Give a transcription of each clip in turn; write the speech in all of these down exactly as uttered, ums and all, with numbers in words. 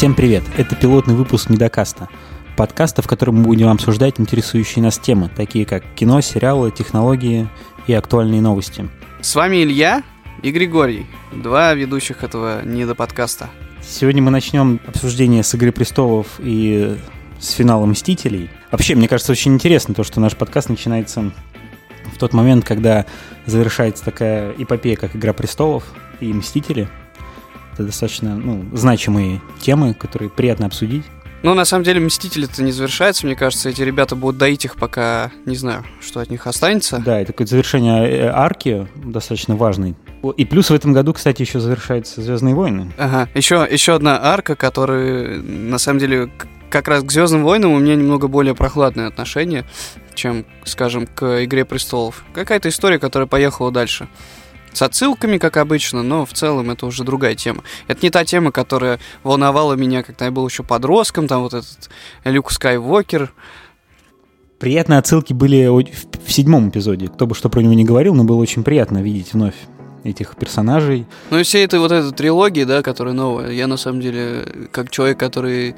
Всем привет! Это пилотный выпуск Недокаста. Подкаста, в котором мы будем обсуждать интересующие нас темы, такие как кино, сериалы, технологии и актуальные новости. С вами Илья и Григорий, два ведущих этого недоподкаста. Сегодня мы начнем обсуждение с «Игры престолов» и с финала «Мстителей». Вообще, мне кажется, очень интересно то, что наш подкаст начинается в тот момент, когда завершается такая эпопея, как «Игра престолов» и «Мстители». Это достаточно ну, значимые темы, которые приятно обсудить. Ну, на самом деле, «Мстители»-то не завершается. Мне кажется, эти ребята будут доить их, пока не знаю, что от них останется. Да, это такое завершение арки достаточно важной. И плюс в этом году, кстати, еще завершаются «Звездные войны». Ага, еще, еще одна арка, которая, на самом деле, как раз к «Звездным войнам» у меня немного более прохладное отношение, чем, скажем, к «Игре престолов». Какая-то история, которая поехала дальше. С отсылками, как обычно, но в целом это уже другая тема. Это не та тема, которая волновала меня, когда я был еще подростком, там вот этот Люк Скайуокер. Приятные отсылки были в, в седьмом эпизоде. Кто бы что про него ни говорил, но было очень приятно видеть вновь этих персонажей. Ну и все это вот эта трилогия, да, которая новая. Я на самом деле, как человек, который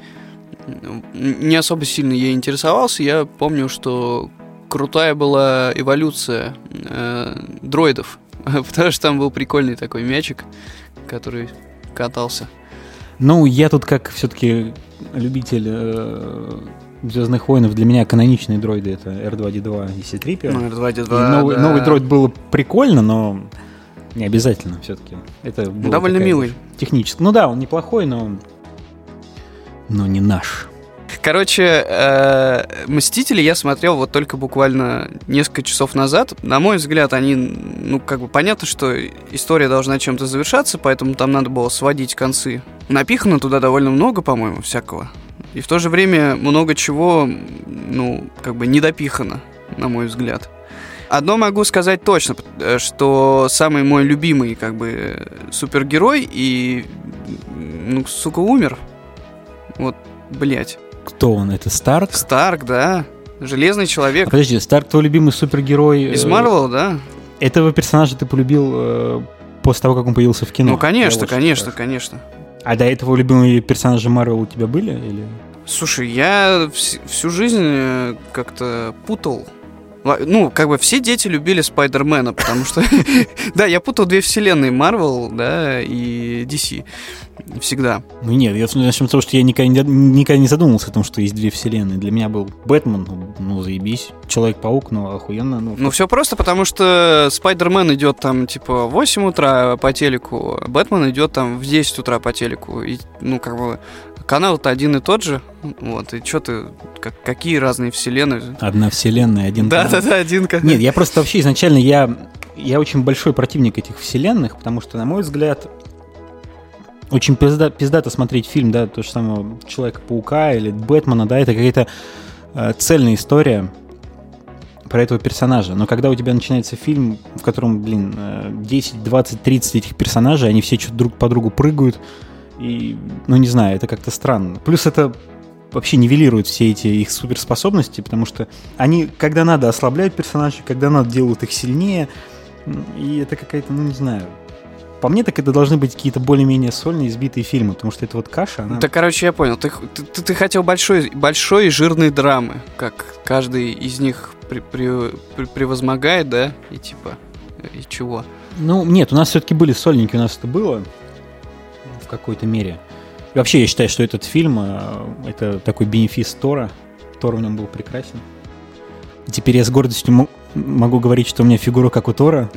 не особо сильно ей интересовался, я помню, что крутая была эволюция э, дроидов. Потому что там был прикольный такой мячик, который катался. Ну, я тут как все-таки любитель э, «Звездных войн», для меня каноничные дроиды — это эр два ди два и си три пи о. Ну, эр два ди два, новый, да. новый дроид было прикольно, но не обязательно все-таки. Это было довольно милый. Технически. Ну да, он неплохой, но, но не наш. Короче, э, «Мстители» я смотрел вот только буквально несколько часов назад. На мой взгляд, они, ну, как бы понятно, что история должна чем-то завершаться, поэтому там надо было сводить концы. Напихано туда довольно много, по-моему, всякого. И в то же время много чего, ну, как бы недопихано, на мой взгляд. Одно могу сказать точно, что самый мой любимый, как бы, супергерой и, ну, сука, умер. Вот, блять. Кто он? Это Старк? Старк, да. Железный человек. А подожди, Старк твой любимый супергерой? Из Марвел, да. Этого персонажа ты полюбил э, после того, как он появился в кино? Ну, конечно, конечно, конечно. А до этого любимые персонажи Марвел у тебя были? Или? Слушай, я вс- всю жизнь как-то путал. Ну, как бы все дети любили Спайдермена, потому что... Да, я путал две вселенные, Марвел, да, и ди си. Всегда. Ну нет, я начну с того, что я никогда не, никогда не задумывался о том, что есть две вселенные. Для меня был Бэтмен, ну, ну заебись. Человек-паук, ну охуенно. Ну, ну все просто, потому что Спайдермен идет там типа в восемь утра по телеку, а Бэтмен идет там в десять утра по телеку. И, ну, как бы, канал-то один и тот же. Вот, и что ты, как, какие разные вселенные? Одна вселенная, один да, канал. Да, да, да, один канал. Нет, я просто вообще изначально, я, я очень большой противник этих вселенных, потому что, на мой взгляд, очень пизда, пиздато смотреть фильм, да, то же самое Человека-паука или Бэтмена, да, это какая-то э, цельная история про этого персонажа. Но когда у тебя начинается фильм, в котором, блин, десять, двадцать, тридцать этих персонажей, они все что-то друг по другу прыгают, и, ну, не знаю, это как-то странно. Плюс это вообще нивелирует все эти их суперспособности, потому что они, когда надо, ослабляют персонажей, когда надо, делают их сильнее, и это какая-то, ну, не знаю... По мне, так это должны быть какие-то более-менее сольные, избитые фильмы, потому что это вот каша, она... Да, короче, я понял. Ты, ты, ты хотел большой, большой и жирной драмы, как каждый из них при, при, при, превозмогает, да? И типа, и чего? Ну, нет, у нас все-таки были сольники, у нас это было в какой-то мере. И вообще, я считаю, что этот фильм, это такой бенефис Тора. Тор в нем был прекрасен. И теперь я с гордостью могу говорить, что у меня фигура как у Тора.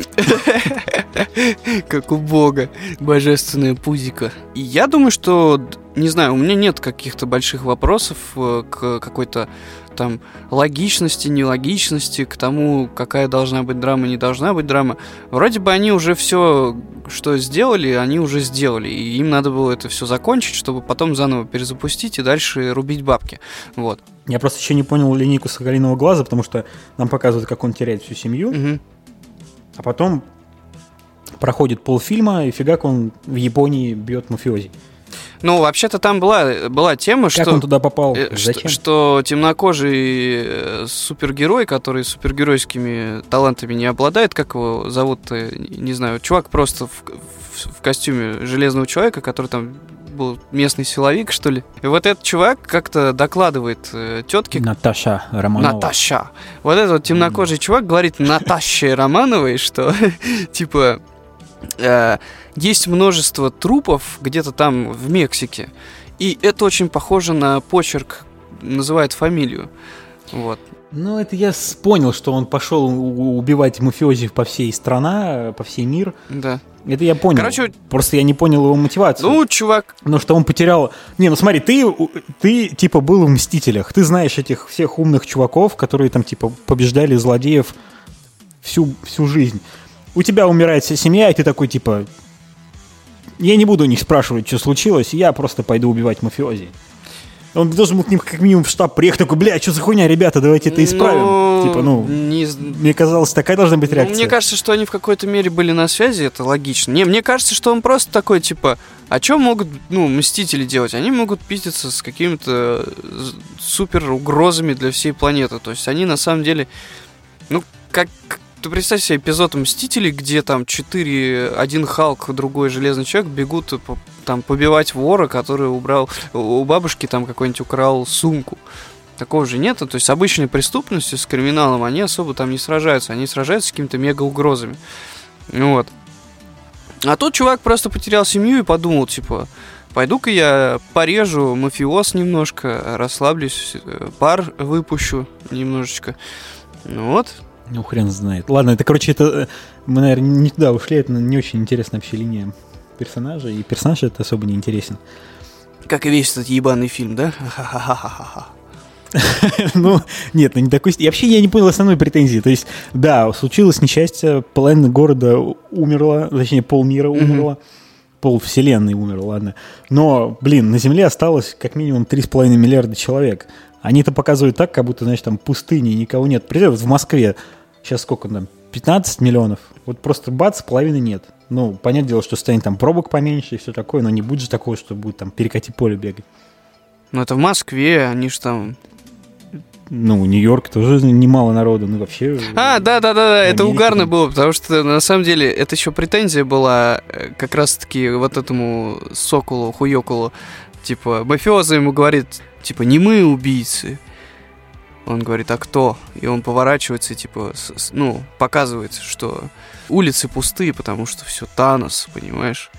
Как у бога. Божественное пузико. И я думаю, что, не знаю, у меня нет каких-то больших вопросов к какой-то там логичности, нелогичности, к тому, какая должна быть драма, не должна быть драма. Вроде бы они уже все, что сделали, они уже сделали. И им надо было это все закончить, чтобы потом заново перезапустить и дальше рубить бабки. Вот. Я просто еще не понял линейку Соколиного глаза, потому что нам показывают, как он теряет всю семью. Угу. А потом проходит полфильма, и фигак он в Японии бьет мафиози. Ну, вообще-то там была, была тема, как что... он туда попал? Зачем? Что, что темнокожий супергерой, который супергеройскими талантами не обладает, как его зовут, не знаю, чувак просто в, в, в костюме Железного Человека, который там был местный силовик, что ли. И вот этот чувак как-то докладывает э, тетке... Наташа Романова. Наташа. Вот этот вот темнокожий mm. чувак говорит Наташе Романовой, что типа э, есть множество трупов где-то там в Мексике. И это очень похоже на почерк, называет фамилию. Вот. Ну, это я понял, что он пошел убивать мафиози по всей стране, по всей мир. Да. Это я понял. Короче, просто я не понял его мотивацию. Ну, чувак... Ну, что он потерял... Не, ну смотри, ты, ты типа был в «Мстителях». Ты знаешь этих всех умных чуваков, которые там типа побеждали злодеев всю, всю жизнь. У тебя умирает вся семья, и ты такой типа... Я не буду у них спрашивать, что случилось, я просто пойду убивать мафиози. Он должен был к ним как минимум в штаб приехать, такой, бля, что за хуйня, ребята, давайте это исправим. Ну, типа, ну, не... мне казалось, такая должна быть реакция. Ну, мне кажется, что они в какой-то мере были на связи, это логично. Не, мне кажется, что он просто такой, типа, а что могут, ну, Мстители делать? Они могут пиздиться с какими-то супер угрозами для всей планеты. То есть они, на самом деле, ну, как... Ты представь себе эпизод Мстителей, где там четыре, один Халк, другой Железный Человек бегут там побивать вора, который убрал, у бабушки там какой-нибудь украл сумку. Такого же нет. То есть с обычной преступностью, с криминалом они особо там не сражаются. Они сражаются с какими-то мега-угрозами. Вот. А тут чувак просто потерял семью и подумал, типа, пойду-ка я порежу мафиоз немножко, расслаблюсь, пар выпущу немножечко. Ну вот. Ну, хрен знает. Ладно, это, короче, это мы, наверное, не туда ушли. Это не очень интересная вообще линия персонажа. И персонаж это особо не интересен. Как и весь этот ебаный фильм, да? Ну, нет, ну не такой... И вообще я не понял основной претензии. То есть, да, случилось несчастье, половина города умерла, точнее, полмира умерла, пол вселенной умер, ладно. Но, блин, на Земле осталось как минимум три с половиной миллиарда человек. Они это показывают так, как будто, значит, там пустыни, никого нет. Представь, вот в Москве сейчас сколько там, пятнадцать миллионов. Вот просто бац, половины нет. Ну, понятное дело, что станет там пробок поменьше и все такое, но не будет же такого, что будет там перекати поле бегать. Ну, это в Москве, они же там... Ну, Нью-Йорк тоже немало народу, ну вообще... А, да-да-да, это угарно было, потому что, на самом деле, это еще претензия была как раз-таки вот этому Соколу, Хуёкулу. Типа, мафиоза ему говорит, типа, не мы убийцы. Он говорит, а кто? И он поворачивается, типа, с, с, ну, показывает, что улицы пустые, потому что все Танос, понимаешь?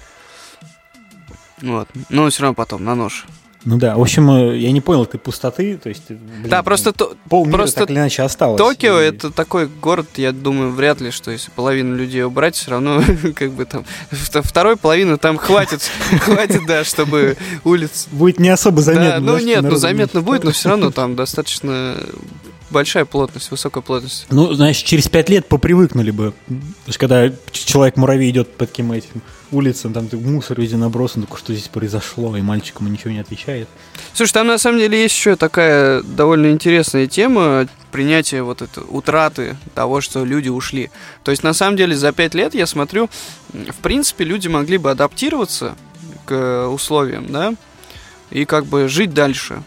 Вот. Но все равно потом на нож. Ну да, в общем, я не понял этой пустоты, то есть... Блин, да, просто... То, полмира просто так или иначе осталось. Токио и... это такой город, я думаю, вряд ли, что если половину людей убрать, все равно, как бы там... Второй половины там хватит, хватит, да, чтобы улиц... Будет не особо заметно. Да, ну нет, ну заметно будет, но все равно там достаточно... большая плотность, высокая плотность. Ну, значит, через пять лет попривыкнули бы. То есть, когда человек-муравей идет по таким этим улицам, там мусор везде набросан, только что здесь произошло, и мальчикам ничего не отвечает. Слушай, там на самом деле есть еще такая довольно интересная тема принятия вот этой утраты того, что люди ушли. То есть, на самом деле, за пять лет, я смотрю, в принципе, люди могли бы адаптироваться к условиям, да, и как бы жить дальше.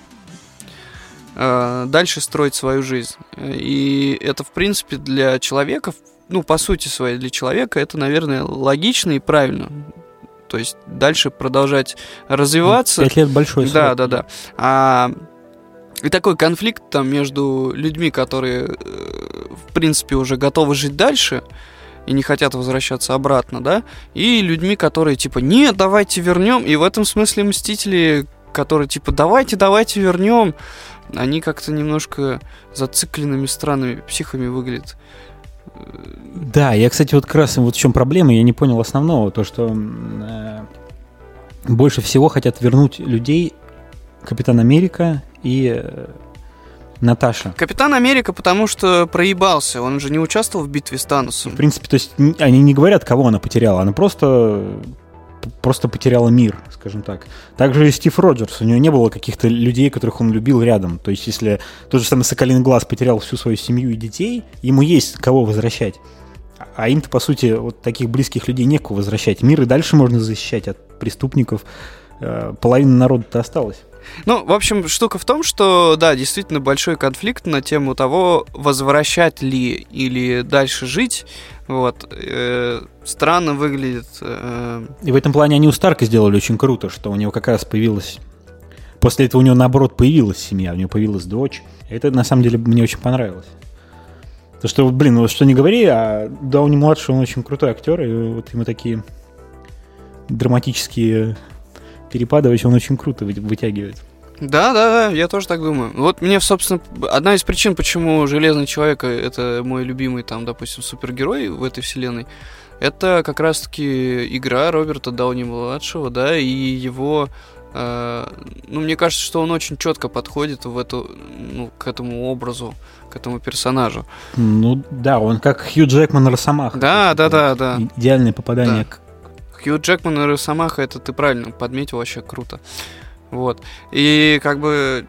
Дальше строить свою жизнь. И это, в принципе, для человека, ну, по сути своей, для человека это, наверное, логично и правильно. То есть дальше продолжать развиваться. Пять лет большой срок. Да, да, да. А, и такой конфликт там между людьми, которые, в принципе, уже готовы жить дальше и не хотят возвращаться обратно, да, и людьми, которые типа, нет, давайте вернем. И в этом смысле Мстители, которые типа, давайте, давайте вернем, они как-то немножко зацикленными странными психами выглядят. Да, я, кстати, вот как раз вот в чем проблема, я не понял основного, то, что э, больше всего хотят вернуть людей Капитан Америка и э, Наташа. Капитан Америка, потому что проебался, он же не участвовал в битве с Таносом. В принципе, то есть они не говорят, кого она потеряла, она просто... просто потеряла мир, скажем так. Также и Стив Роджерс, у него не было каких-то людей, которых он любил рядом. То есть, если тот же самый Соколиный Глаз потерял всю свою семью и детей, ему есть кого возвращать. А им-то, по сути, вот таких близких людей некого возвращать. Мир и дальше можно защищать от преступников. Половина народа-то осталась. Ну, в общем, штука в том, что, да, действительно большой конфликт на тему того, возвращать ли или дальше жить. Вот. Э, странно выглядит. Э... И в этом плане они у Старка сделали очень круто, что у него как раз появилась... После этого у него, наоборот, появилась семья, у него появилась дочь. И это, на самом деле, мне очень понравилось. То, что, блин, ну что не говори, а Дауни-младший, он очень крутой актер, и вот ему такие драматические перепады он очень круто вытягивает. Да, да, да, я тоже так думаю. Вот мне, собственно, одна из причин, почему Железный Человек — это мой любимый, там, допустим, супергерой в этой вселенной, это как раз-таки игра Роберта Дауни-младшего, да, и его... Э, ну, мне кажется, что он очень четко подходит в эту, ну, к этому образу, к этому персонажу. Ну, да, он как Хью Джекман Росомаха. Да, да, да, да. Идеальное попадание. Да. Хью Джекман и Росомаха, это ты правильно подметил, вообще круто. Вот. И как бы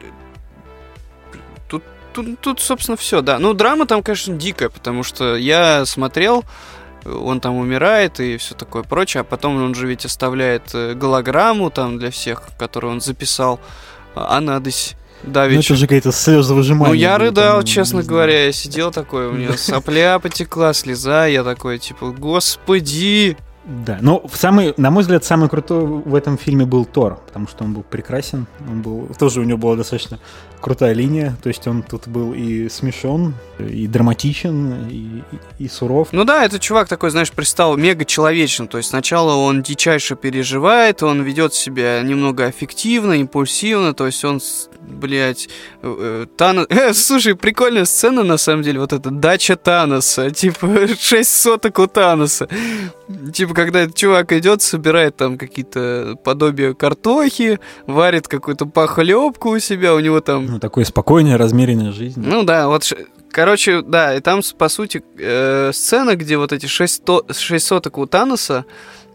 тут, тут, тут собственно, все, да. Ну, драма там, конечно, дикая, потому что я смотрел, он там умирает и все такое прочее, а потом он же ведь оставляет голограмму там для всех, которую он записал, а надысь. Да, ведь... Ну, это же какая-то слезовыжимание. Ну, я рыдал, там, честно говоря, я сидел такой, у меня сопля потекла, слеза, я такой, типа, господи. Да, но самый, на мой взгляд, самый крутой в этом фильме был Тор, потому что он был прекрасен, он был, тоже у него была достаточно крутая линия, то есть он тут был и смешон, и драматичен, и, и, и суров. Ну да, этот чувак такой, знаешь, пристал мега человечным, то есть сначала он дичайше переживает, он ведет себя немного аффективно, импульсивно, то есть он, блядь, э, Танос... Э, слушай, прикольная сцена, на самом деле, вот эта дача Таноса, типа шесть соток у Таноса, типа когда этот чувак идет, собирает там какие-то подобия картохи, варит какую-то похлебку у себя, у него там... Ну, такой спокойная, размеренная жизнь. Ну да, вот, короче, да, и там, по сути, э, сцена, где вот эти шесть соток у Таноса,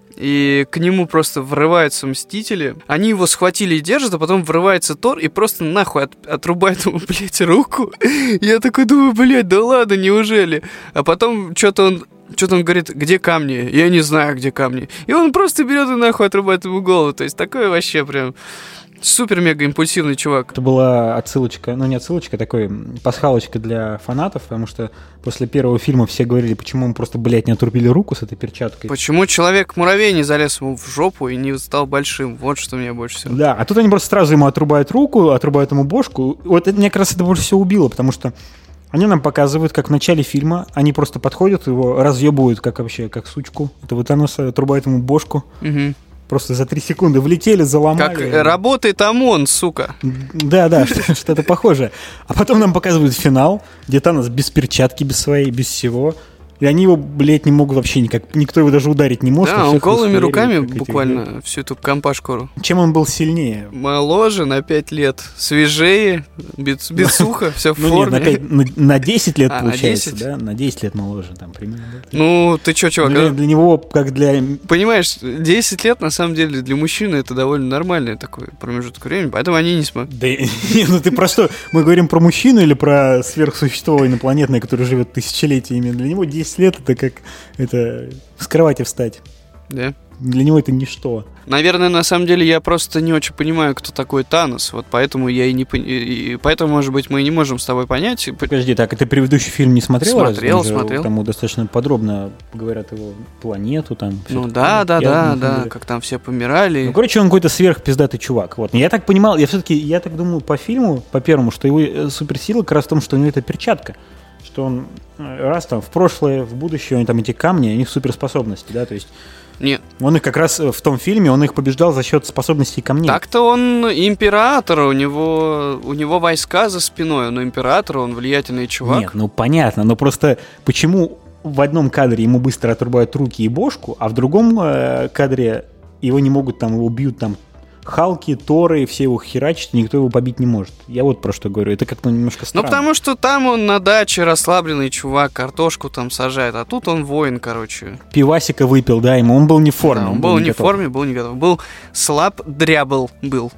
и к нему просто врываются Мстители. Они его схватили и держат, а потом врывается Тор и просто нахуй от, отрубает ему, блядь, руку. Я такой думаю, блядь, да ладно, неужели? А потом что-то он... Что-то он говорит, где камни? Я не знаю, где камни. И он просто берет и нахуй отрубает ему голову. То есть такой вообще прям супер-мега-импульсивный чувак. Это была отсылочка, ну не отсылочка, такой пасхалочка для фанатов, потому что после первого фильма все говорили, почему ему просто, блядь, не отрубили руку с этой перчаткой. Почему Человек-муравей не залез ему в жопу и не стал большим? Вот что меня больше всего. Да, а тут они просто сразу ему отрубают руку, отрубают ему бошку. Вот это, мне как раз это больше всего убило, потому что они нам показывают, как в начале фильма они просто подходят, его разъебывают, как вообще, как сучку. Этого Таноса, отрубают ему бошку. Угу. Просто за три секунды влетели, заломали. Как работает ОМОН, сука. Да, да, что-то похожее. А потом нам показывают финал, где Танос без перчатки, без своей, без всего. И они его, блядь, не могут вообще никак. Никто его даже ударить не может. Да, он голыми руками буквально всю эту компашку. Чем он был сильнее? Моложе на пять лет, свежее, без, без уха, все в форме. Ну нет, на десять лет получается, да? На десять лет моложе там примерно. Ну, ты чё, чувак? Для него, как для... Понимаешь, десять лет, на самом деле, для мужчины это довольно нормальный такой промежуток времени, поэтому они не смогут. Да, ну ты про что? Мы говорим про мужчину или про сверхсущество инопланетное, которое живет тысячелетиями? Для него десять лет это как это с кровати встать. Да. Для него это ничто. Наверное, на самом деле я просто не очень понимаю, кто такой Танос. Вот поэтому я и не пон... и поэтому, может быть, мы и не можем с тобой понять. Подожди, так, ты предыдущий фильм не смотрел? Смотрел, же, смотрел. Там достаточно подробно говорят его планету там. Ну да, да, да, да, как там все помирали. Ну, короче, он какой-то сверхпиздатый чувак. Вот. Я так понимал, я все-таки, я так думаю по фильму, по первому, что его суперсила как раз в том, что у него это перчатка. Что он раз там в прошлое, в будущее, у него там эти камни, у них суперспособности, да, то есть нет. Он их как раз в том фильме, он их побеждал за счет способностей камней. Так-то он император, у него, у него войска за спиной, он император, он влиятельный чувак. Нет, ну понятно, но просто почему в одном кадре ему быстро отрубают руки и бошку, а в другом э, кадре его не могут, там его бьют там Халки, Торы, все его херачат, никто его побить не может. Я вот про что говорю, это как-то немножко странно. Ну, потому что там он на даче расслабленный чувак, картошку там сажает, а тут он воин, короче. Пивасика выпил, да, ему он был не в форме. Да, он, он был, был не в форме, был не готов. Был слаб, дрябл был.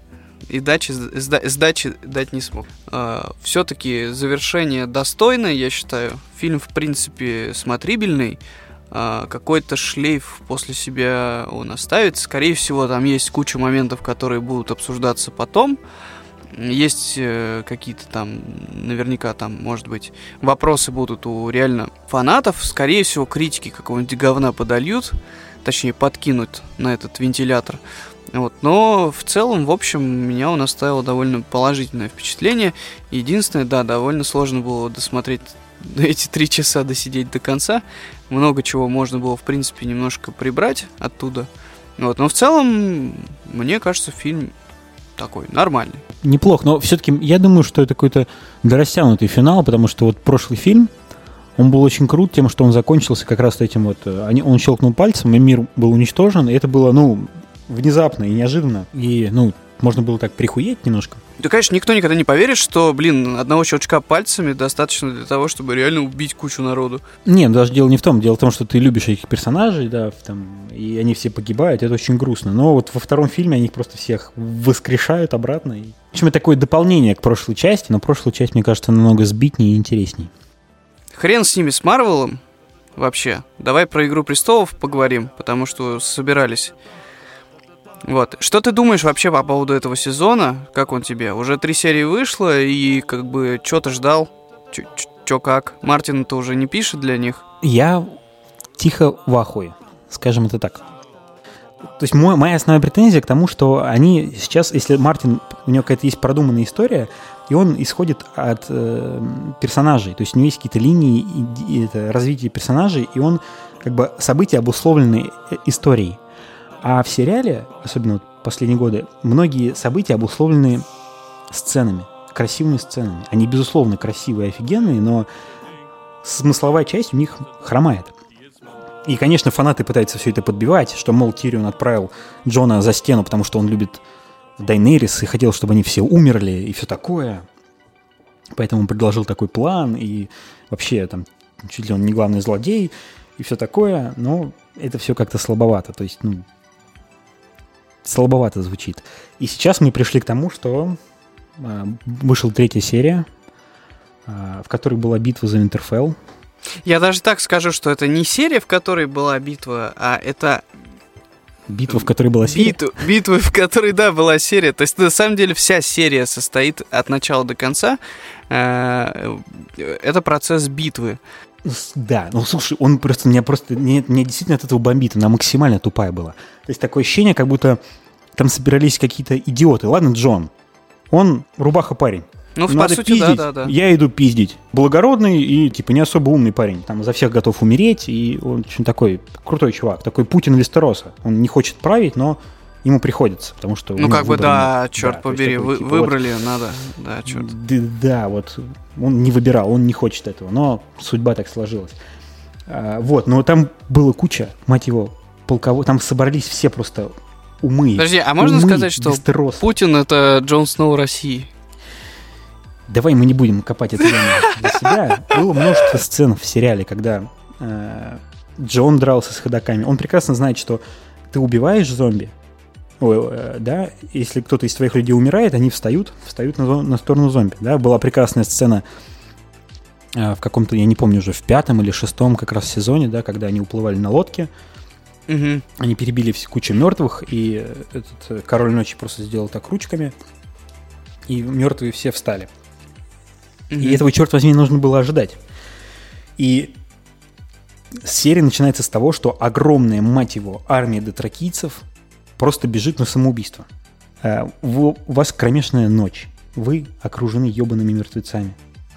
И дачи, сда, сдачи дать не смог. А, все-таки завершение достойное, я считаю. Фильм, в принципе, смотрибельный. э, какой-то шлейф после себя он оставит. Скорее всего, там есть куча моментов, которые будут обсуждаться потом. Есть э, какие-то там, наверняка там, может быть, вопросы будут у реально фанатов. Скорее всего, критики какого-нибудь говна подольют, точнее, подкинут на этот вентилятор. Вот. Но в целом, в общем, меня он оставил довольно положительное впечатление. Единственное, да, довольно сложно было досмотреть эти три часа, досидеть до конца. Много чего можно было, в принципе, немножко прибрать оттуда. Вот. Но в целом, мне кажется, фильм такой нормальный. Неплохо, но все-таки я думаю, что это какой-то дорастянутый финал, потому что вот прошлый фильм, он был очень крут тем, что он закончился как раз этим вот, он щелкнул пальцем, и мир был уничтожен, и это было, ну, внезапно и неожиданно, и, ну, можно было так прихуеть немножко. Да, конечно, никто никогда не поверит, что, блин, одного щелчка пальцами достаточно для того, чтобы реально убить кучу народу. Нет, даже дело не в том. Дело в том, что ты любишь этих персонажей, да, там, и они все погибают, это очень грустно. Но вот во втором фильме они их просто всех воскрешают обратно. И... В общем, это такое дополнение к прошлой части, но прошлую часть, мне кажется, намного сбитнее и интересней. Хрен с ними, с Марвелом вообще. Давай про «Игру престолов» поговорим, потому что собирались... Вот. Что ты думаешь вообще по поводу этого сезона? Как он тебе? Уже три серии вышло, и как бы что ты ждал? Чё как? Мартин-то уже не пишет для них? Я тихо в ахуе, скажем это так. То есть мой, моя основная претензия к тому, что они сейчас, если Мартин, у него какая-то есть продуманная история, и он исходит от э, персонажей, то есть у него есть какие-то линии и, и это, развития персонажей, и он как бы события обусловлены историей. А в сериале, особенно вот последние годы, многие события обусловлены сценами, красивыми сценами. Они, безусловно, красивые и офигенные, но смысловая часть у них хромает. И, конечно, фанаты пытаются все это подбивать, что, мол, Тирион отправил Джона за стену, потому что он любит Дайнерис и хотел, чтобы они все умерли и все такое. Поэтому он предложил такой план, и вообще там чуть ли он не главный злодей, и все такое, но это все как-то слабовато. То есть, ну, слабовато звучит. И сейчас мы пришли к тому, что э, вышла третья серия, э, в которой была битва за Винтерфелл. Я даже так скажу, что это не серия, в которой была битва, а это... Битва, в которой была серия? Битва, битва, в которой, да, была серия. То есть, на самом деле, вся серия состоит от начала до конца. Э, это процесс битвы. Да, ну слушай, он просто, меня просто, мне, мне действительно от этого бомбит, она максимально тупая была. То есть такое ощущение, как будто там собирались какие-то идиоты. Ладно, Джон, он рубаха парень. Ну, по надо сути, пиздить, да, да, да. Я иду пиздить. Благородный и, типа, не особо умный парень. Там за всех готов умереть, и он очень такой крутой чувак. Такой Путин Вестероса. Он не хочет править, но ему приходится, потому что... Ну, как бы, да, нет. черт да, побери, такой, вы, типа, выбрали, вот, надо, да, черт. Да, да, вот, он не выбирал, он не хочет этого, но судьба так сложилась. А, вот, но там было куча, мать его, полководцев, там собрались все просто умы. Подожди, а можно умы сказать, что Вестероса. Путин — это Джон Сноу России? Давай мы не будем копать это для себя. Было множество сцен в сериале, когда э, Джон дрался с ходоками. Он прекрасно знает, что ты убиваешь зомби, Ой, э, да, если кто-то из твоих людей умирает, они встают, встают на, на сторону зомби. Да? Была прекрасная сцена э, в каком-то, я не помню уже, в пятом или шестом как раз сезоне, да, когда они уплывали на лодке. Угу. Они перебили кучу мертвых, и этот король ночи просто сделал так ручками, и мертвые все встали. Mm-hmm. И этого, черт возьми, нужно было ожидать. И серия начинается с того, что огромная, мать его, армия дотракийцев просто бежит на самоубийство. У вас кромешная ночь. Вы окружены ебаными мертвецами.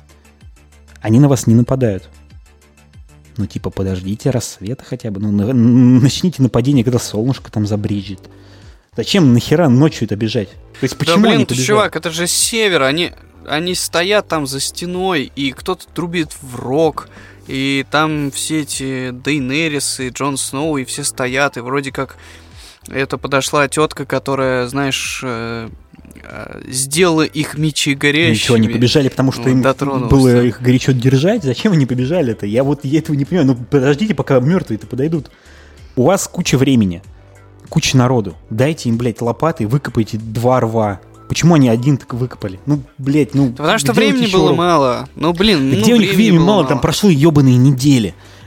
Они на вас не нападают. Ну, типа, подождите рассвета хотя бы. Ну, начните нападение, когда солнышко там забрежет. Зачем нахера ночью это бежать? То есть, почему да, блин, они ты, побежали? чувак, это же север, они... Они стоят там за стеной, и кто-то трубит в рог, и там все эти Дейнерис и Джон Сноу, и все стоят, и вроде как это подошла тетка, которая, знаешь, э, э, сделала их мечи горящими. Ничего, они побежали, потому что вот, им дотронулась. Было их горячо держать. Зачем они побежали-то? Я вот я этого не понимаю. Ну, подождите, пока мертвые-то подойдут. У вас куча времени, куча народу. Дайте им, блядь, лопаты, выкопайте два рва. Почему они один так выкопали? Ну, блядь, ну... Потому что времени было ров? мало. Ну, блин, да ну, где у них времени мало? мало? Там прошло ебаные недели.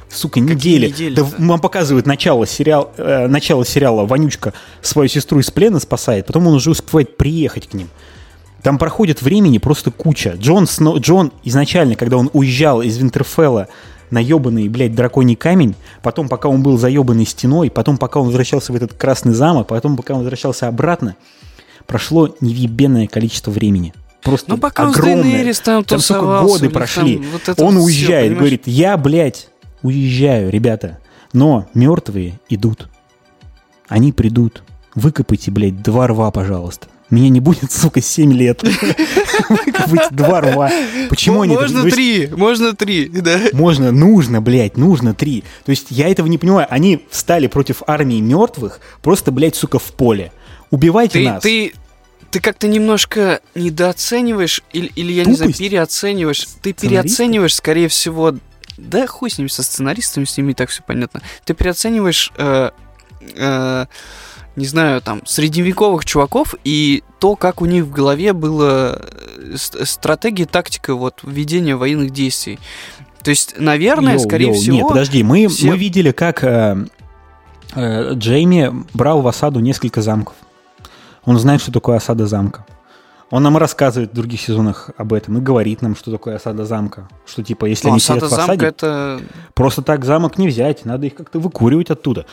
сука, недели. недели да, вам показывают начало, сериал, э, начало сериала. Вонючка свою сестру из плена спасает, потом он уже успевает приехать к ним. Там проходит времени просто куча. Джон, Сноу, Джон изначально, когда он уезжал из Винтерфелла на ебаный, блядь, драконий камень, потом, пока он был за ебаной стеной, потом, пока он возвращался в этот красный замок, потом, пока он возвращался обратно, прошло невъебенное количество времени. Просто ну, пока огромное. Там, там сука, годы прошли. Вот он уезжает, все, говорит, я, блядь, уезжаю, ребята, но мертвые идут. Они придут. Выкопайте, блядь, два рва, пожалуйста. Меня не будет, сука, семь лет. Выкопайте два рва. Почему они... Можно три, можно три, да. Можно, нужно, блядь, нужно три. То есть я этого не понимаю. Они встали против армии мертвых просто, блядь, сука, в поле. Убивайте нас. Ты... Ты как-то немножко недооцениваешь, или, или я Тупость. не знаю, переоцениваешь. Ты переоцениваешь, скорее всего, да хуй с ними, со сценаристами, с ними и так все понятно. Ты переоцениваешь, э, э, не знаю, там, средневековых чуваков и то, как у них в голове была стратегия, тактика вот, ведения военных действий. То есть, наверное, йоу, скорее йоу, всего... Нет, подожди, мы, все... мы видели, как э, э, Джейми брал в осаду несколько замков. Он знает, что такое осада замка. Он нам рассказывает в других сезонах об этом и говорит нам, что такое осада замка. Что типа, если Но они сидят в осаде, это... просто так замок не взять, надо их как-то выкуривать оттуда.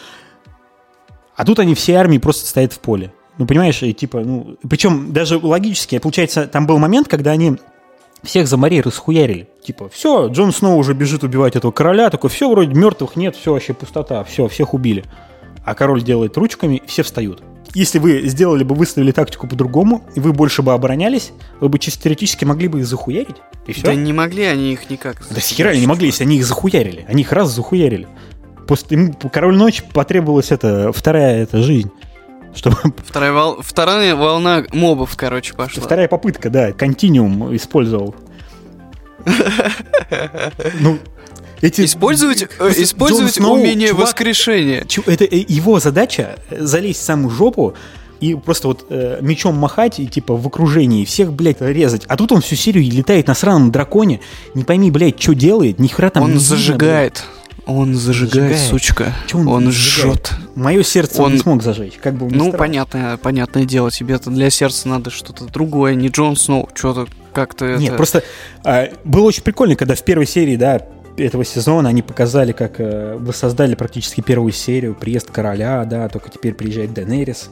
А тут они всей армией просто стоят в поле. Ну, понимаешь, и типа, ну... Причем даже логически, получается, там был момент, когда они всех за морей расхуярили. Типа, все, Джон Сноу уже бежит убивать этого короля, такой, все, вроде мертвых нет, все, вообще пустота, все, всех убили. А король делает ручками, все встают. Если вы сделали бы, выставили тактику по-другому, и вы больше бы оборонялись, вы бы чисто теоретически могли бы их захуярить, и все. Да не могли они их никак. Да с хера они не могли, если они их захуярили. Они их раз захуярили. После ему, Король Ночи потребовалась это, вторая эта жизнь. Чтобы... Вторая, вол... Вторая волна мобов, короче, пошла. Вторая попытка, да, континуум использовал. Ну... Эти... Использовать, использовать Сноу, умение чувак, воскрешения. Чу, это его задача залезть в самую жопу и просто вот э, мечом махать и типа в окружении всех, блядь, резать. А тут он всю серию летает на сраном драконе, не пойми, блядь, что делает, ни хера там он не зажигает. Видно, он зажигает, зажигает, сучка. Он, он жжет. Мое сердце он не смог зажечь. Как бы ну, понятное, понятное дело, тебе-то для сердца надо что-то другое, не Джон Сноу, что-то как-то... Нет, это... просто э, было очень прикольно, когда в первой серии, да, этого сезона они показали, как э, воссоздали практически первую серию, приезд короля, да, только теперь приезжает Дейенерис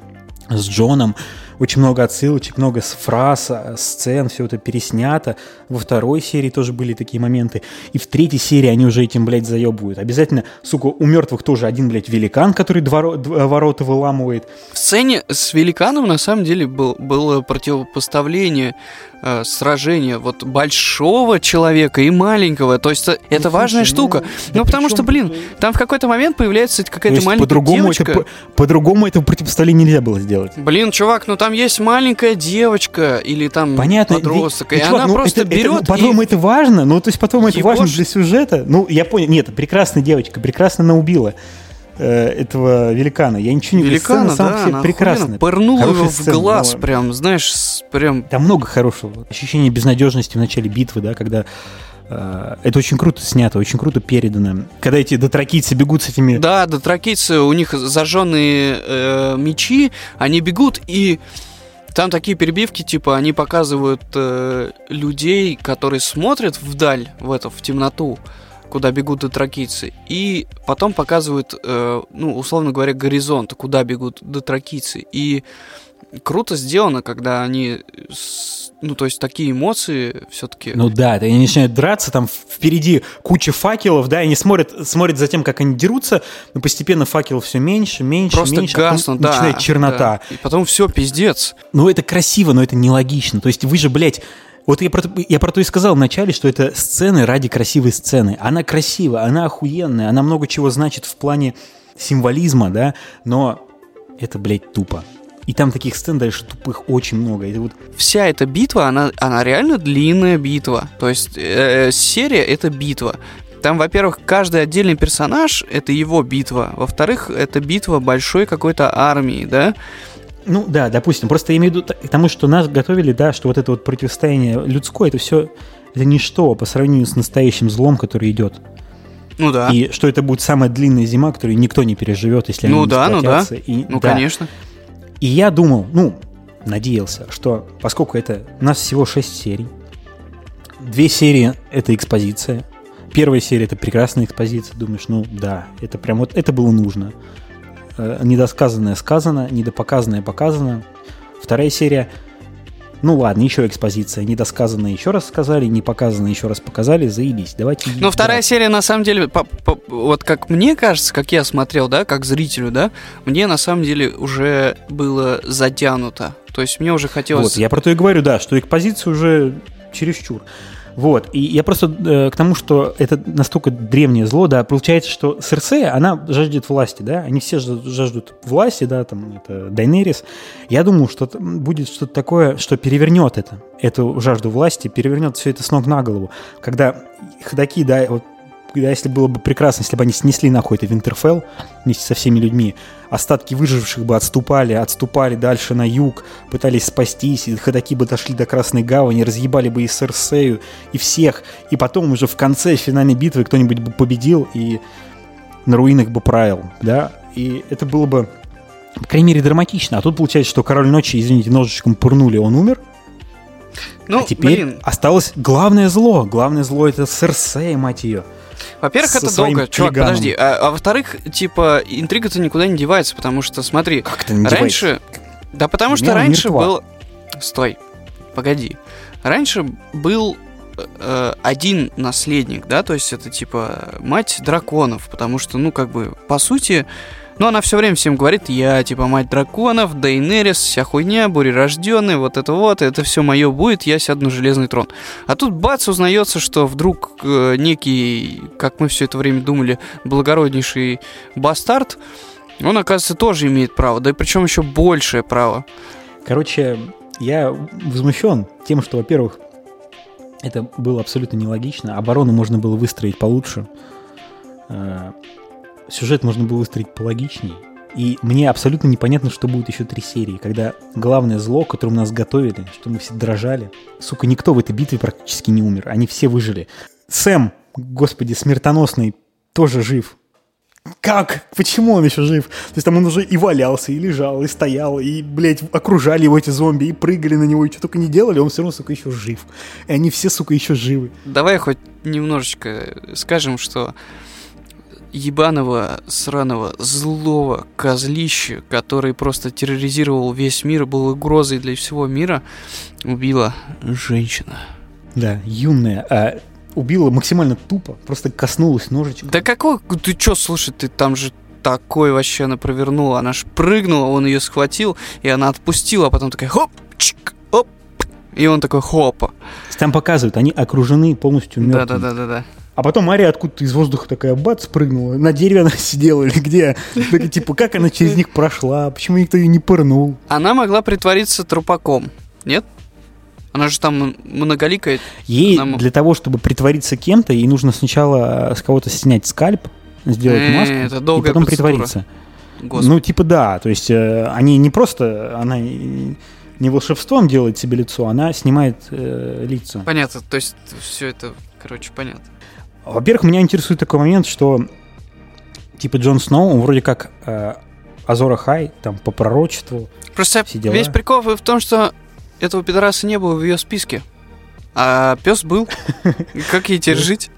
с Джоном. Очень много отсылочек, много фраз, сцен, все это переснято. Во второй серии тоже были такие моменты. И в третьей серии они уже этим, блядь, заебывают. Обязательно, сука, у мертвых тоже один, блядь, великан, который двор... ворота выламывает. В сцене с великаном, на самом деле, был, было противопоставление э, сражения вот большого человека и маленького. То есть это ну, важная слушай, штука. Ну, ну потому что, блин, там в какой-то момент появляется какая-то маленькая по-другому девочка. Это, по- по-другому это противопоставление нельзя было сделать. Блин, чувак, ну там есть маленькая девочка или там понятно, подросток, и, и, и она чувак, ну, просто это, берет это, по-твоему, и... это важно? Ну, то есть, по-твоему, это Ебош... важно для сюжета? Ну, я понял. Нет, прекрасная девочка, прекрасно она убила э, этого великана. Я ничего не великана, сцена, да, она прекрасная. Пырнула его в сцена, глаз, но... прям, знаешь, прям... Там много хорошего. Ощущение безнадежности в начале битвы, да, когда... Это очень круто снято, очень круто передано. Когда эти дотракийцы бегут с этими... Да, дотракийцы, у них зажженные э, мечи, они бегут, и там такие перебивки, типа, они показывают э, людей, которые смотрят вдаль, в это, в темноту, куда бегут дотракийцы, и потом показывают, э, ну, условно говоря, горизонт, куда бегут дотракийцы. И круто сделано, когда они... Ну, то есть такие эмоции все-таки... Ну да, они начинают драться, там впереди куча факелов, да, и они смотрят, смотрят за тем, как они дерутся, но постепенно факелов все меньше, меньше, просто меньше. гаснут, а да. Начинает чернота. Да. И потом все, пиздец. Ну, это красиво, но это нелогично. То есть вы же, блядь... Вот я про, я про то и сказал вначале, что это сцены ради красивой сцены. Она красивая, она охуенная, она много чего значит в плане символизма, да, но это, блядь, тупо. И там таких сцен дальше тупых очень много. Это вот... Вся эта битва, она, она реально длинная битва. То есть э, серия — это битва. Там, во-первых, каждый отдельный персонаж — это его битва. Во-вторых, это битва большой какой-то армии, да? Ну да, допустим. Просто я имею в виду к тому, что нас готовили, да, что вот это вот противостояние людское, это все, это ничто по сравнению с настоящим злом, который идет. Ну да. И что это будет самая длинная зима, которую никто не переживет, если ну они да, не сплотятся. Ну да, и, ну да. конечно. И я думал, ну, надеялся, что поскольку это у нас всего шесть серий, две серии — это экспозиция, первая серия — это прекрасная экспозиция, думаешь, ну да, это прям вот, это было нужно. Недосказанное сказано, недопоказанное показано. Вторая серия, ну ладно, еще экспозиция, недосказанное еще раз сказали, не показанное еще раз показали, заебись, давайте... Но вторая серия, на самом деле, по, по, вот как мне кажется, как я смотрел, да, как зрителю, да, мне на самом деле уже было затянуто. То есть мне уже хотелось... Вот, я про то и говорю, да, что экспозиция уже чересчур. Вот, и я просто э, к тому, что это настолько древнее зло, да, получается, что Серсея, она жаждет власти, да, они все жаждут власти, да, там, это Дайнерис. Я думал, что будет что-то такое, что перевернет это, эту жажду власти, перевернет все это с ног на голову. Когда ходаки, да, вот, да, если было бы прекрасно, если бы они снесли нахуй это Винтерфелл вместе со всеми людьми, остатки выживших бы отступали, отступали дальше на юг, пытались спастись, и ходаки бы дошли до Красной Гавани, разъебали бы и Серсею, и всех, и потом уже в конце финальной битвы кто-нибудь бы победил и на руинах бы правил, да, и это было бы, по крайней мере, драматично. А тут получается, что Король Ночи, извините, ножичком пырнули, он умер. Ну, а теперь блин. осталось главное зло. Главное зло — это Серсея, мать ее. Во-первых, это долго, чувак, подожди. А, а во-вторых, типа, интрига-то никуда не девается, потому что, смотри, как это не раньше... девается? Да потому что раньше был... Стой, погоди. Раньше был э, один наследник, да, то есть это, типа, мать драконов, потому что, ну, как бы, по сути... Ну, она все время всем говорит, я, типа, мать драконов, Дейнерис, вся хуйня, бурерожденный, вот это вот, это все мое будет, я сяду на железный трон. А тут бац, узнается, что вдруг э, некий, как мы все это время думали, благороднейший бастард, он, оказывается, тоже имеет право, да и причем еще большее право. Короче, я возмущен тем, что, во-первых, это было абсолютно нелогично, оборону можно было выстроить получше, сюжет можно было выстроить пологичней. И мне абсолютно непонятно, что будет еще три серии, когда главное зло, к которому нас готовили, что мы все дрожали. Сука, никто в этой битве практически не умер. Они все выжили. Сэм, господи, смертоносный, тоже жив. Как? Почему он еще жив? То есть там он уже и валялся, и лежал, и стоял, и, блядь, окружали его эти зомби, и прыгали на него, и что только не делали, он все равно, сука, еще жив. И они все, сука, еще живы. Давай хоть немножечко скажем, что ебаного, сраного, злого козлища, который просто терроризировал весь мир, был угрозой для всего мира, убила женщина. Да, юная, а убила максимально тупо, просто коснулась ножичком. Да какой, ты чё, слушай, ты там же такой вообще она провернула, она ж прыгнула, он ее схватил, и она отпустила, а потом такая хоп, чик, оп, и он такой хопа. Там показывают, они окружены полностью мертвыми. Да-да-да-да-да. А потом Ария откуда-то из воздуха такая бац, спрыгнула. На дереве она сидела или где? Так, типа, как она через них прошла? Почему никто ее не пырнул? Она могла притвориться трупаком, нет? Она же там многоликая. Ей нам... для того, чтобы притвориться кем-то, ей нужно сначала с кого-то снять скальп, сделать э, маску, это долгая и потом процедура. притвориться. Господи. Ну, типа, да. То есть, э, они не просто... Она не волшебством делает себе лицо, она снимает э, лица. Понятно. То есть, все это, короче, понятно. Во-первых, меня интересует такой момент, что типа Джон Сноу, он вроде как э, Азор Ахай, там, по пророчеству. Просто весь прикол в том, что этого пидораса не было в ее списке. А пес был. Как ей теперь жить?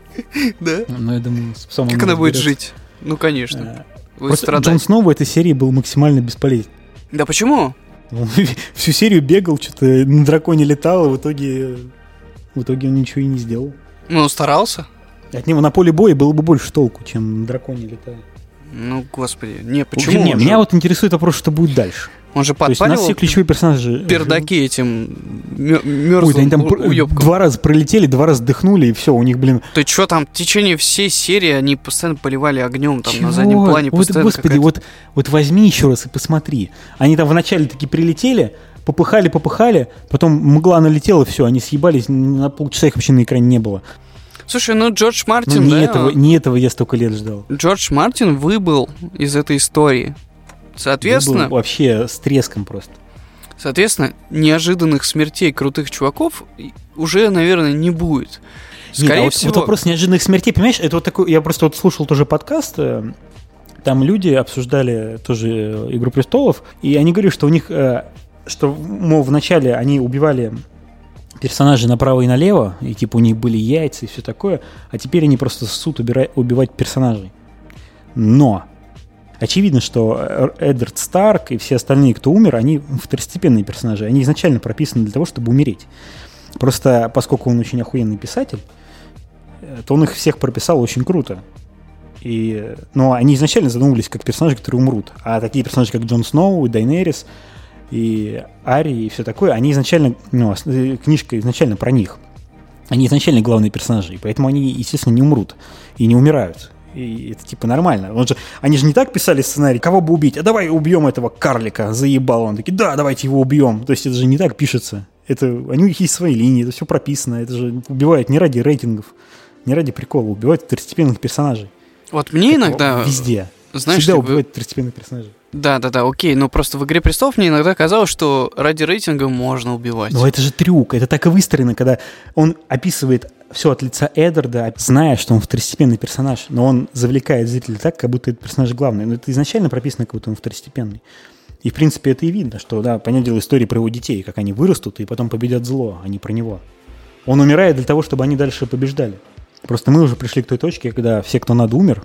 Да? Ну, я думаю, с псом как она будет жить? Ну, конечно. Джон Сноу в этой серии был максимально бесполезен. Да почему? Всю серию бегал, что-то на драконе летал, и в итоге в итоге он ничего и не сделал. Ну, он старался. От него на поле боя было бы больше толку, чем на драконе летает. Ну, господи. Не, почему? Не, меня же... вот интересует вопрос, что будет дальше. Он же подпаливал. То есть у нас все ключевые персонажи... Пердаки этим мёрзлым Ой, да они там уёбком. Два раза пролетели, два раза дыхнули, и все, у них, блин... Ты чё там, в течение всей серии они постоянно поливали огнем, там, чего? На заднем плане вот, постоянно господи, вот, вот возьми еще раз и посмотри. Они там вначале таки прилетели, попыхали, попыхали, потом мгла налетела, все, они съебались, на полчаса их вообще на экране не было. Слушай, ну Джордж Мартин, ну, не да? Этого, не этого я столько лет ждал. Джордж Мартин выбыл из этой истории. Соответственно... Выбыл вообще с треском просто. Соответственно, неожиданных смертей крутых чуваков уже, наверное, не будет. Скорее Нет, а вот, всего... вот вопрос неожиданных смертей, понимаешь, это вот такой, я просто вот слушал тоже подкаст, там люди обсуждали тоже «Игру престолов», и они говорили, что у них, что, мол, вначале они убивали персонажей направо и налево, и типа у них были яйца и все такое, а теперь они просто ссут убира- убивать персонажей. Но очевидно, что Эддард Старк и все остальные, кто умер, они второстепенные персонажи, они изначально прописаны для того, чтобы умереть. Просто поскольку он очень охуенный писатель, то он их всех прописал очень круто. И, но они изначально задумывались как персонажи, которые умрут. А такие персонажи, как Джон Сноу, и Дайнерис, и Ари, и все такое, они изначально, ну, книжка изначально про них. Они изначально главные персонажи, и поэтому они, естественно, не умрут и не умирают. И это типа нормально. Он же, они же не так писали сценарий, кого бы убить, а давай убьем этого карлика, заебал. Он такие, да, давайте его убьем. То есть это же не так пишется. Это, они, у них есть свои линии, это все прописано. Это же убивают не ради рейтингов, не ради прикола, убивают второстепенных персонажей. Вот мне как иногда... Везде. Знаешь, всегда вы... убивают второстепенных персонажей. Да, да, да, окей, но просто в «Игре престолов» мне иногда казалось, что ради рейтинга можно убивать. Но это же трюк, это так и выстроено, когда он описывает все от лица Эддарда, зная, что он второстепенный персонаж, но он завлекает зрителя так, как будто этот персонаж главный. Но это изначально прописано, как будто он второстепенный. И, в принципе, это и видно, что, да, понятное дело, история про его детей, как они вырастут и потом победят зло, а не про него. Он умирает для того, чтобы они дальше побеждали. Просто мы уже пришли к той точке, когда все, кто надо, умер,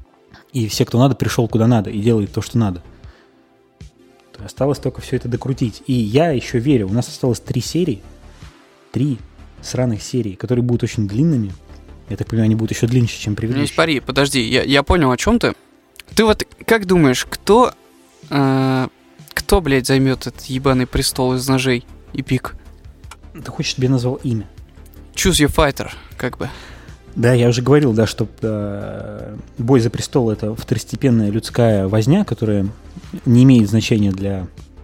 и все, кто надо, пришел куда надо и делает то, что надо. Осталось только все это докрутить. И я еще верю, у нас осталось три серии, три сраных серий, которые будут очень длинными. Я так понимаю, они будут еще длиннее, чем предыдущие. У меня есть пари, подожди, я, я понял, о чем ты. Ты вот как думаешь, кто, э, кто, блядь, займет этот ебаный престол из ножей и пик? Ты хочешь, чтобы я назвал имя? Choose your fighter, как бы. Да, я уже говорил, да, что э, бой за престол — это второстепенная людская возня, которая не имеет значения для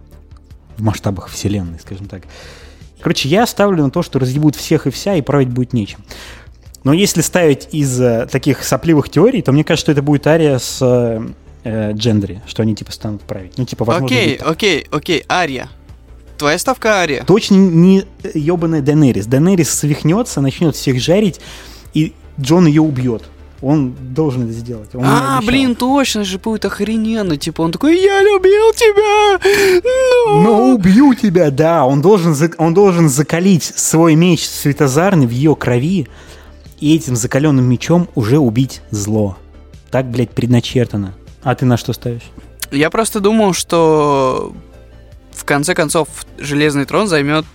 в масштабах вселенной, скажем так. Короче, я ставлю на то, что разъебут всех и вся, и править будет нечем. Но если ставить из э, таких сопливых теорий, то мне кажется, что это будет Ария с э, Джендри, что они типа станут править. Ну, типа, возможно, окей, окей, окей, Ария. Твоя ставка Ария. Точно не ебаная Дайнерис. Дайнерис свихнется, начнет всех жарить, и Джон ее убьет. Он должен это сделать. Он а, блин, точно же будет охрененно. Типа он такой, я любил тебя, но... но убью тебя, да. Он должен, он должен закалить свой меч светозарный в ее крови и этим закаленным мечом уже убить зло. Так, блядь, предначертано. А ты на что ставишь? Я просто думал, что в конце концов Железный трон займет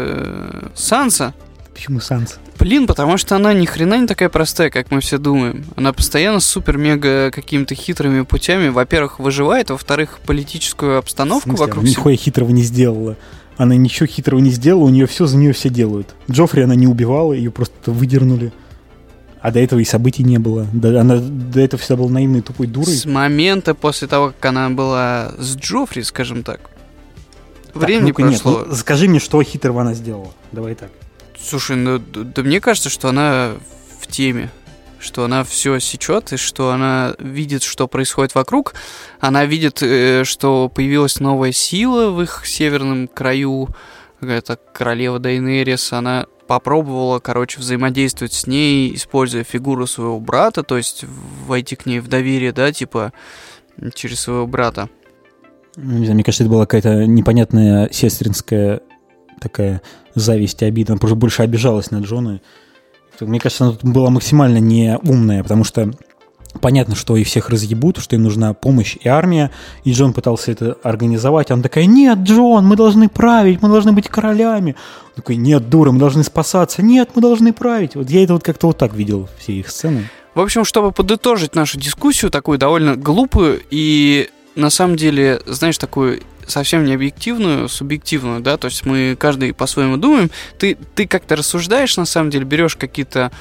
э, Санса. Почему Санса? Блин, потому что она ни хрена не такая простая, как мы все думаем. Она постоянно супер-мега какими-то хитрыми путями, во-первых, выживает, во-вторых, политическую обстановку вокруг себя. Нихуя хитрого не сделала. Она ничего хитрого не сделала, у нее все за нее все делают. Джоффри она не убивала, ее просто выдернули. А до этого и событий не было. До, она до этого всегда была наивной тупой дурой. С момента после того, как она была с Джоффри, скажем так, так, времени прошло. Нет, ну, скажи мне, что хитрого она сделала. Давай так. Слушай, ну да, да мне кажется, что она в теме, что она все сечет, и что она видит, что происходит вокруг. Она видит, э, что появилась новая сила в их северном краю, это королева Дайнерис. Она попробовала, короче, взаимодействовать с ней, используя фигуру своего брата, то есть войти к ней в доверие, да, типа через своего брата. Не знаю, мне кажется, это была какая-то непонятная сестринская такая зависть и обида. Она просто больше обижалась на Джона. Мне кажется, она тут была максимально неумная, потому что понятно, что их всех разъебут, что им нужна помощь и армия, и Джон пытался это организовать. Она такая, нет, Джон, мы должны править, мы должны быть королями. Он такой, нет, дура, мы должны спасаться. Нет, мы должны править. Вот я это вот как-то вот так видел, все их сцены. В общем, чтобы подытожить нашу дискуссию, такую довольно глупую и, на самом деле, знаешь, такую совсем не объективную, субъективную, да, то есть мы каждый по-своему думаем, ты, ты как-то рассуждаешь, на самом деле, берешь какие-то,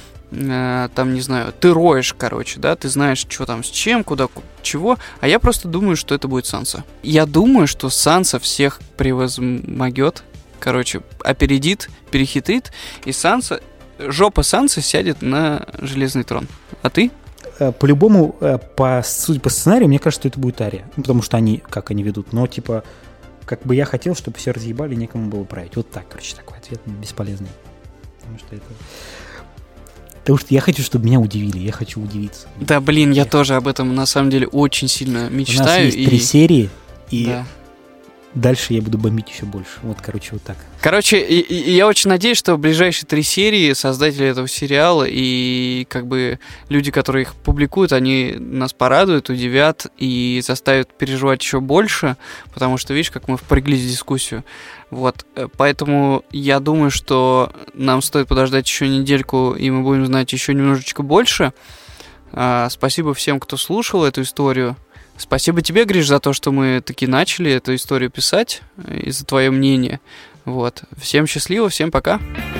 э, там, не знаю, ты роешь, короче, да, ты знаешь, что там с чем, куда, чего, а я просто думаю, что это будет Санса. Я думаю, что Санса всех превозмогет, короче, опередит, перехитрит, и Санса, жопа Сансы сядет на Железный трон. А ты? По-любому, по, судя по сценарию, мне кажется, что это будет Ария. Ну, потому что они, как они ведут. Но, типа, как бы я хотел, чтобы все разъебали, некому было править. Вот так, короче, такой ответ бесполезный. Потому что это... Потому что я хочу, чтобы меня удивили, я хочу удивиться. Да, блин, я, я тоже об этом на самом деле очень сильно мечтаю. У нас есть и... три серии, и да. дальше я буду бомбить еще больше. Вот, короче, вот так. Короче, и, и я очень надеюсь, что в ближайшие три серии создатели этого сериала и как бы люди, которые их публикуют, они нас порадуют, удивят и заставят переживать еще больше, потому что, видишь, как мы впряглись в дискуссию. Вот, поэтому я думаю, что нам стоит подождать еще недельку, и мы будем знать еще немножечко больше. А, спасибо всем, кто слушал эту историю. Спасибо тебе, Гриш, за то, что мы таки начали эту историю писать, и за твое мнение. Вот. Всем счастливо, всем пока.